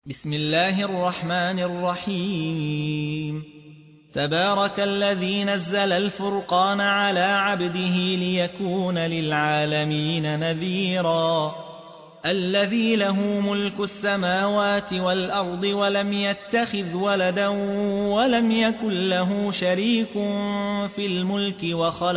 بسم الله الرحمن الرحيم تبارك الذي نزل الفرقان على عبده ليكون للعالمين نذيرا الذي له ملك السماوات والأرض ولم يتخذ ولدا ولم يكن له شريك في الملك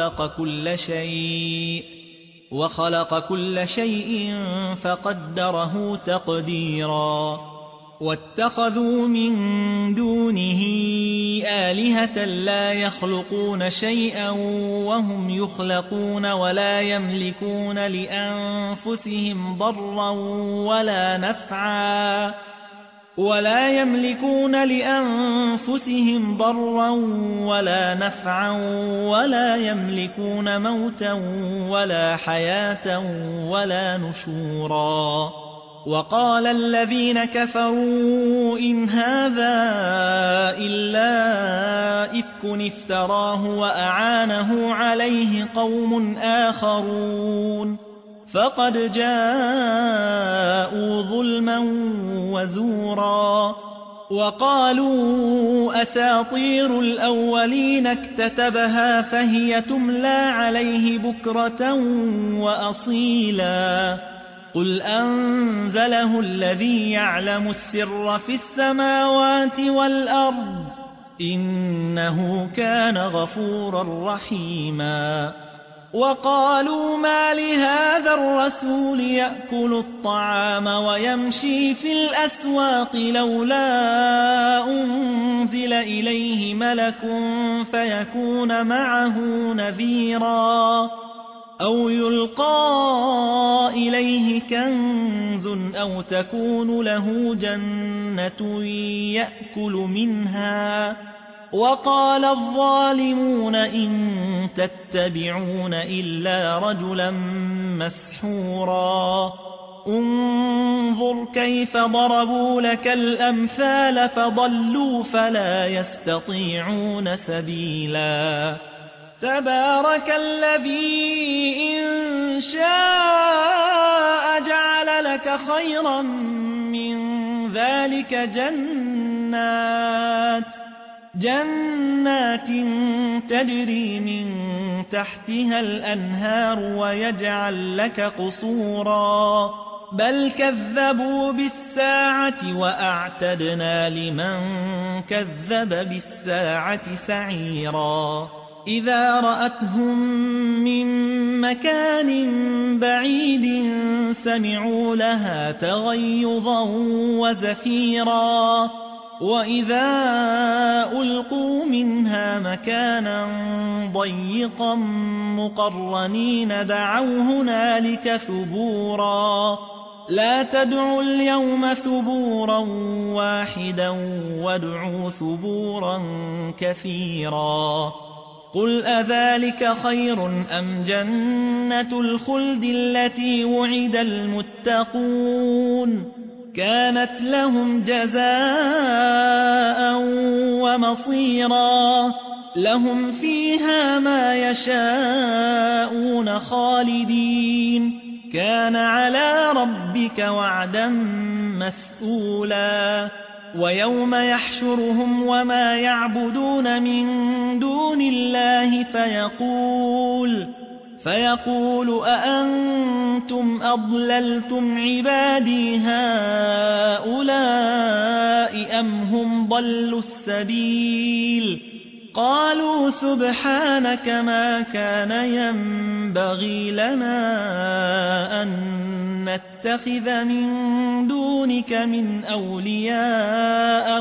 وخلق كل شيء فقدره تقديرا واتخذوا من دونه آلهة لا يخلقون شيئا وهم يخلقون ولا يملكون لأنفسهم ضرا ولا نفعا ولا يملكون موتا ولا حياة ولا نشورا وقال الذين كفروا إن هذا إلا إفك افتراه وأعانه عليه قوم آخرون فقد جاءوا ظلما وزورا وقالوا أساطير الأولين اكتتبها فهي تملى عليه بكرة وأصيلا قل أنزله الذي يعلم السر في السماوات والأرض إنه كان غفورا رحيما وقالوا ما لهذا الرسول يأكل الطعام ويمشي في الأسواق لولا أنزل إليه ملك فيكون معه نذيرا أو يلقى إليه كنز أو تكون له جنة يأكل منها وقال الظالمون إن تتبعون إلا رجلا مسحورا انظر كيف ضربوا لك الأمثال فضلوا فلا يستطيعون سبيلا تبارك الذي إن شاء جعل لك خيرا من ذلك جنات تجري من تحتها الأنهار ويجعل لك قصورا بل كذبوا بالساعة وأعتدنا لمن كذب بالساعة سعيرا إذا رأتهم من مكان بعيد سمعوا لها تغيظا وزفيرا وإذا ألقوا منها مكانا ضيقا مقرنين دعوا هنالك ثبورا لا تدعوا اليوم ثبورا واحدا وادعوا ثبورا كثيرا قل أذلك خير أم جنة الخلد التي وعد المتقون كانت لهم جزاء ومصيرا لهم فيها ما يشاءون خالدين كان على ربك وعدا مسئولا ويوم يحشرهم وما يعبدون من دون الله فيقول أأنتم أضللتم عبادي هؤلاء أم هم ضلوا السبيل قالوا سبحانك ما كان ينبغي لنا أن نتخذ من دونك من أولياء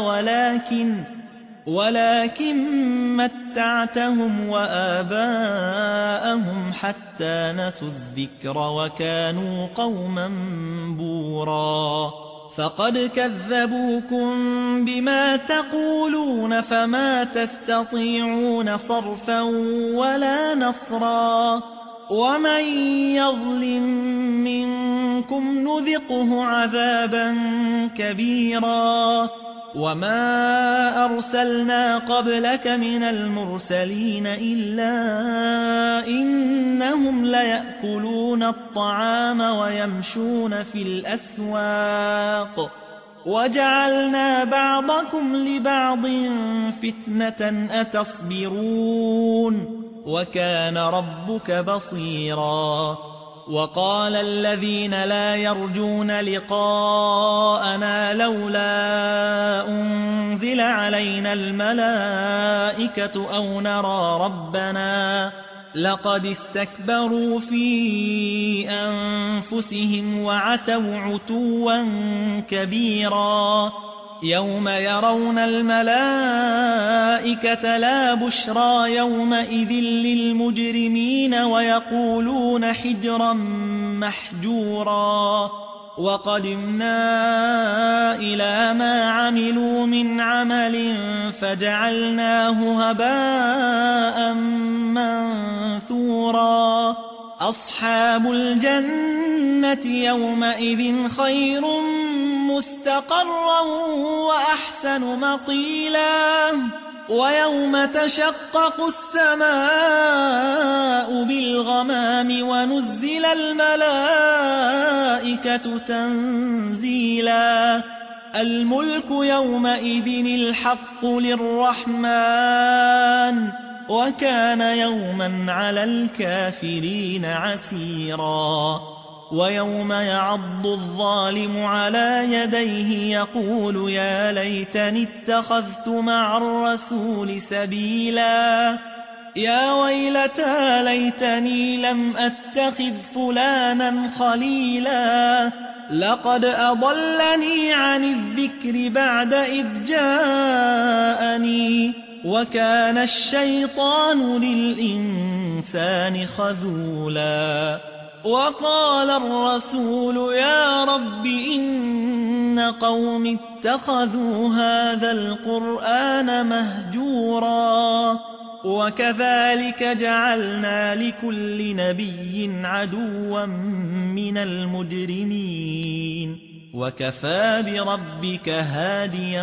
ولكن متعتهم وآباءهم حتى نسوا الذكر وكانوا قوما بورا فقد كذبوكم بما تقولون فما تستطيعون صرفا ولا نصرا ومن يظلم منكم نذقه عذابا كبيرا وما أرسلنا قبلك من المرسلين إلا إنهم ليأكلون الطعام ويمشون في الأسواق وجعلنا بعضكم لبعض فتنة أتصبرون وكان ربك بصيرا وقال الذين لا يرجون لقاءنا لولا أنزل علينا الملائكة أو نرى ربنا لقد استكبروا في أنفسهم وعتوا عتوا كبيرا يوم يرون الملائكة لا بشرى يومئذ للمجرمين ويقولون حجرا محجورا وقدمنا إلى ما عملوا من عمل فجعلناه هباء منثورا أصحاب الجنة يومئذ خير مستقرا وأحسن مقيلا ويوم تشقق السماء بالغمام ونزل الملائكة تنزيلا الملك يومئذ الحق للرحمن وكان يوما على الكافرين عسيرا ويوم يعض الظالم على يديه يقول يا ليتني اتخذت مع الرسول سبيلا يا ويلتى ليتني لم أتخذ فلانا خليلا لقد أضلني عن الذكر بعد إذ جاءني وكان الشيطان للإنسان خذولا وقال الرسول يا رب إن قوم اتخذوا هذا القرآن مهجورا وكذلك جعلنا لكل نبي عدوا من المجرمين وكفى بربك هاديا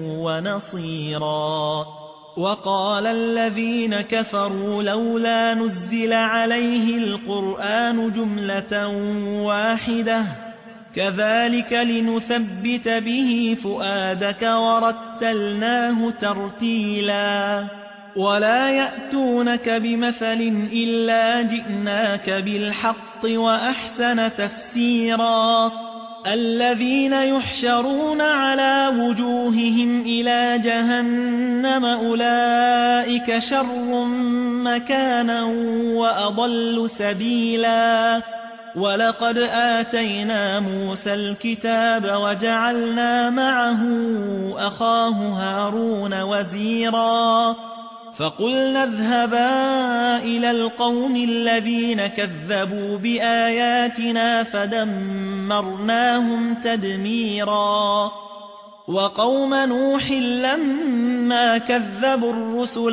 ونصيرا وقال الذين كفروا لولا نزل عليه القرآن جملة واحدة كذلك لنثبت به فؤادك ورتلناه ترتيلا ولا يأتونك بمثل إلا جئناك بالحق وأحسن تفسيرا الذين يحشرون على وجوههم إلى جهنم أولئك شر مكانا وأضل سبيلا ولقد آتينا موسى الكتاب وجعلنا معه أخاه هارون وزيرا فقلنا اذهبا إلى القوم الذين كذبوا بآياتنا فدمرناهم تدميرا وقوم نوح لما كذبوا الرسل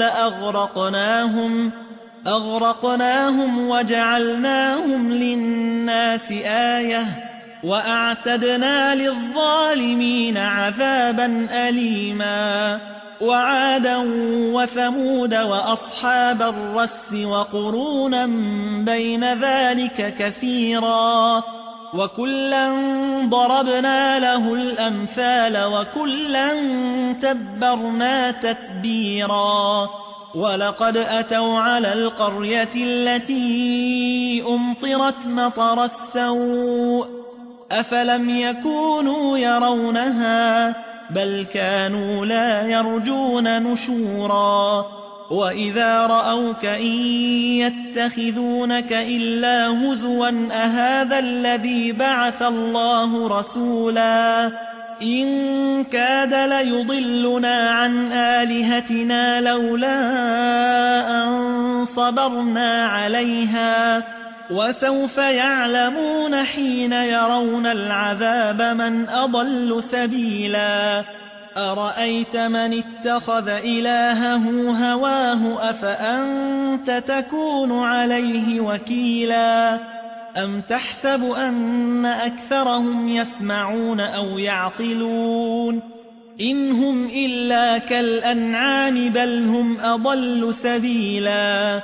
أغرقناهم وجعلناهم للناس آية وأعتدنا للظالمين عذابا أليما وعادا وثمود وأصحاب الرس وقرونا بين ذلك كثيرا وكلا ضربنا له الأمثال وكلا تبرنا تتبيرا ولقد أتوا على القرية التي أمطرت مطر السوء أفلم يكونوا يرونها بل كانوا لا يرجون نشورا وإذا رأوك إن يتخذونك إلا هزوا أهذا الذي بعث الله رسولا إن كاد ليضلنا عن آلهتنا لولا أن صبرنا عليها وسوف يعلمون حين يرون العذاب من أضل سبيلا أرأيت من اتخذ إلهه هواه أفأنت تكون عليه وكيلا أم تحسب أن أكثرهم يسمعون أو يعقلون إن هم إلا كالأنعام بل هم أضل سبيلا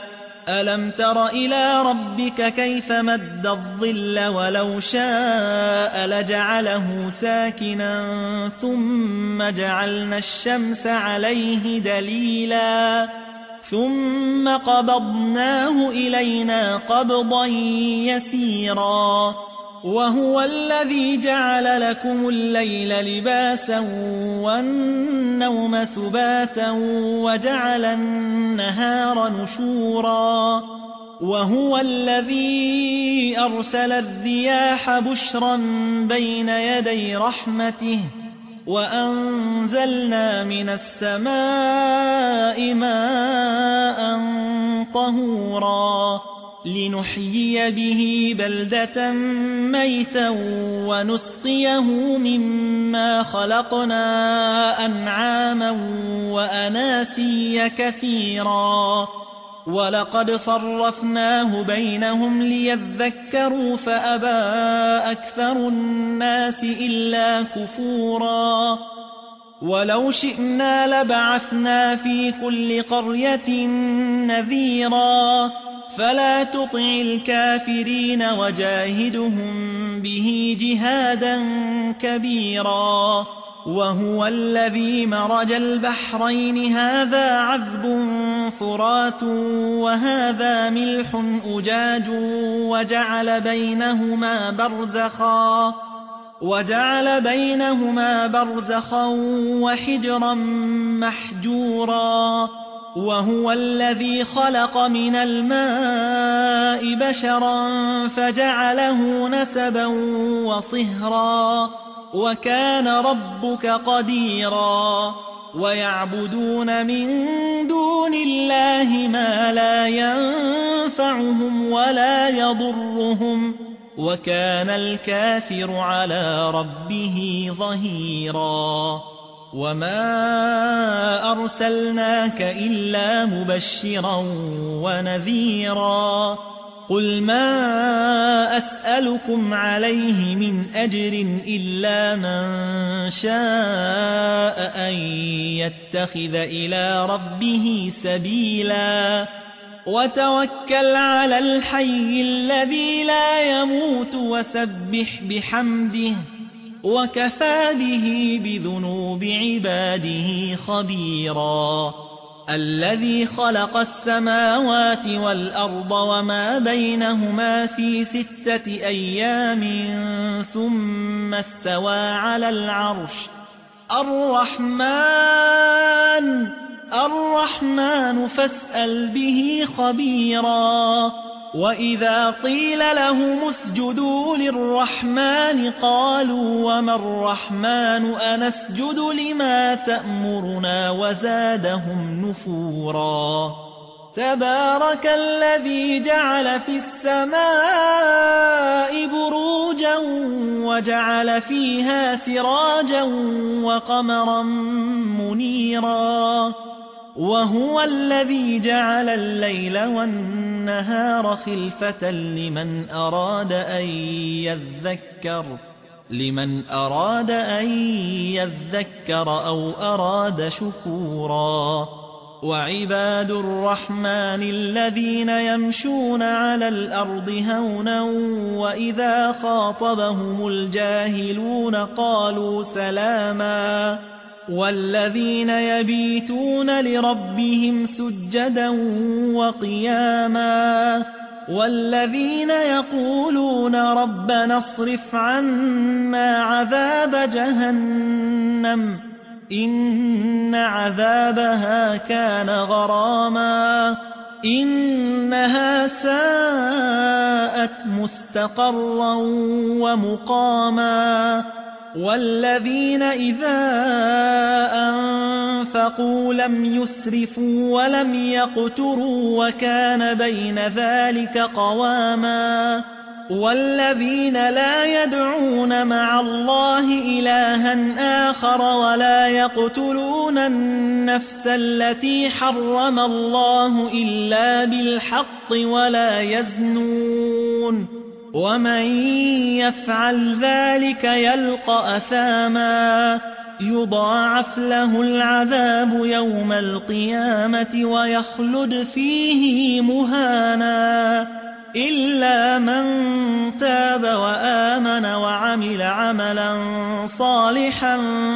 ألم تر إلى ربك كيف مد الظل ولو شاء لجعله ساكنا ثم جعلنا الشمس عليه دليلا ثم قبضناه إلينا قبضا يسيرا وهو الذي جعل لكم الليل لباسا والنوم سباتا وجعل النهار نشورا وهو الذي أرسل الرياح بشرا بين يدي رحمته وأنزلنا من السماء ماء طهورا لنحيي به بلدة ميتا ونسقيه مما خلقنا أنعاما وأناسيا كثيرا ولقد صرفناه بينهم ليذكروا فأبى أكثر الناس إلا كفورا ولو شئنا لبعثنا في كل قرية نذيرا فلا تطع الكافرين وجاهدهم به جهادا كبيرا وهو الذي مرج البحرين هذا عذب فرات وهذا ملح أجاج وجعل بينهما برزخا وحجرا محجورا وهو الذي خلق من الماء بشرا فجعله نسبا وصهرا وكان ربك قديرا ويعبدون من دون الله ما لا ينفعهم ولا يضرهم وكان الكافر على ربه ظهيرا وما أرسلناك إلا مبشرا ونذيرا قل ما أسألكم عليه من أجر إلا من شاء أن يتخذ إلى ربه سبيلا وتوكل على الحي الذي لا يموت وسبح بحمده وكفى به بذنوب عباده خبيرا الذي خلق السماوات والأرض وما بينهما في 6 أيام ثم استوى على العرش الرحمن فاسأل به خبيرا وإذا قيل لهم اسجدوا للرحمن قالوا وما الرحمن أنسجد لما تأمرنا وزادهم نفورا تبارك الذي جعل في السماء بروجا وجعل فيها سراجا وقمرا منيرا وهو الذي جعل الليل والنهار خلفة لمن أراد أن يذكر أو أراد شكورا وعباد الرحمن الذين يمشون على الأرض هونا وإذا خاطبهم الجاهلون قالوا سلاما والذين يبيتون لربهم سجدا وقياما والذين يقولون ربنا اصرف عنا عذاب جهنم إن عذابها كان غراما إنها ساءت مستقرا ومقاما والذين إذا أنفقوا لم يسرفوا ولم يقتروا وكان بين ذلك قواما والذين لا يدعون مع الله إلها آخر ولا يقتلون النفس التي حرم الله إلا بالحق ولا يزنون ومن يفعل ذلك يلقى أثاما يضاعف له العذاب يوم القيامة ويخلد فيه مهانا إلا من تاب وآمن وعمل عملا صالحا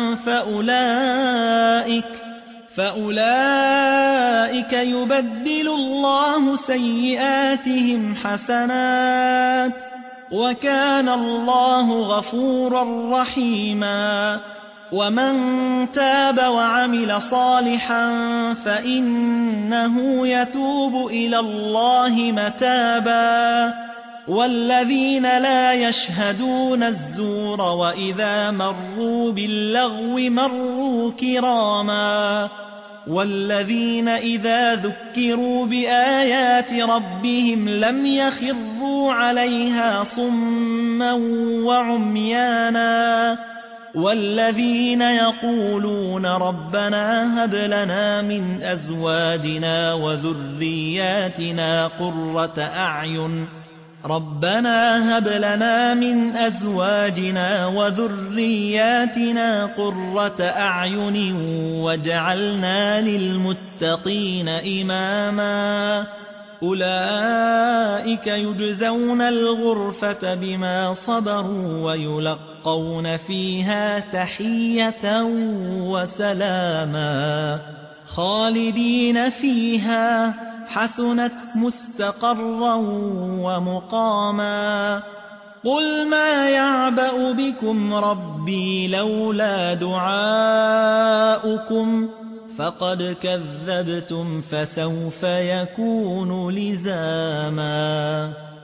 فأولئك يبدل الله سيئاتهم حسنات وكان الله غفورا رحيما ومن تاب وعمل صالحا فإنه يتوب إلى الله متابا والذين لا يشهدون الزور وإذا مروا باللغو مروا كراما والذين إذا ذكروا بآيات ربهم لم يخروا عليها صما وعميانا والذين يقولون ربنا هب لنا من أزواجنا وذرياتنا قرة أعين واجعلنا للمتقين إماما أولئك يجزون الغرفة بما صبروا ويلقون فيها تحية وسلاما خالدين فيها حسنت مستقرا ومقاما قل ما يعبأ بكم ربي لولا دعاؤكم فقد كذبتم فسوف يكون لزاما